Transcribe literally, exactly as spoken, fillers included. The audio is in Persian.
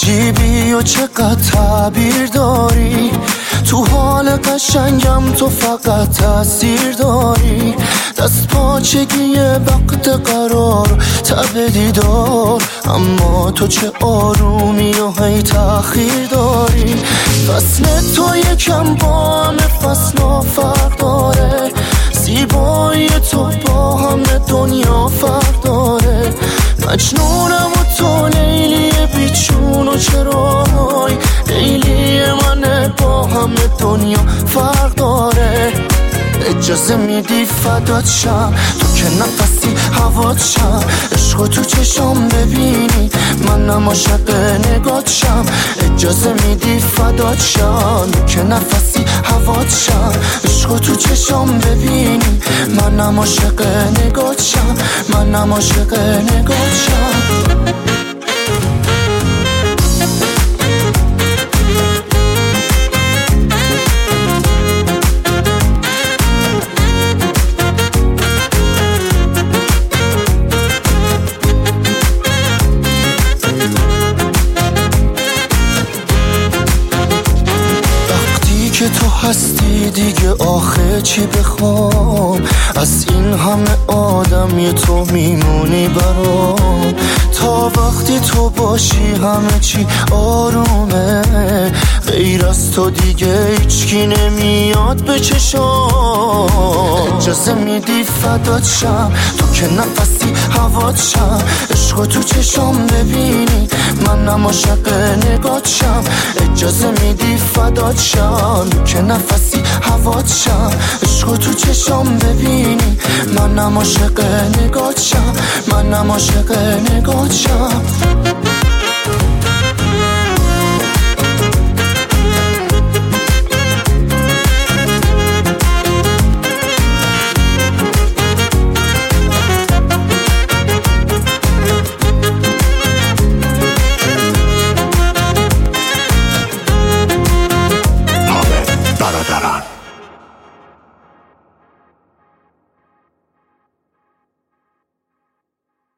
عجیبی و چقدر تعبیر داری، تو حال قشنگم تو فقط تاثیر داری. دست پاچگی وقت قرار تب دیدار، اما تو چه آرومی و هی تأخیر داری. فصل تو یکم با همه فصل فرق داره، زیبایی تو با همه دنیا فرق داره. مجنونم و تو لیلی بیچون و چرای، لیلی من با همه دنیا فرق داره. اجازه میدی فدات شم، تو که نفسی هوات شم. عشقو تو چشم ببینی منم عاشق نگات شم. اجازه میدی فدات شم، تو که نفسی هوات شم. عشقو تو چشم ببینی منم عاشق نگات شم. منم عاشق نگات شم. که تو هستی دیگه آخه چی بخوام، از این همه آدم یه تو میمونی برام. تا وقتی تو باشی همه چی آرومه، غیر از تو دیگه هیچکی نمیاد به چشام. اجازه میدی فدات شم، تو که نفسی هوات شم. عشقو تو چشم ببینی منم عاشق نگات شم. اجازه میدی فدات شم، تو که نفسی هوات شم. عشقو تو چشم ببینی منم عاشق نگات شم. منم عاشق نگات شم.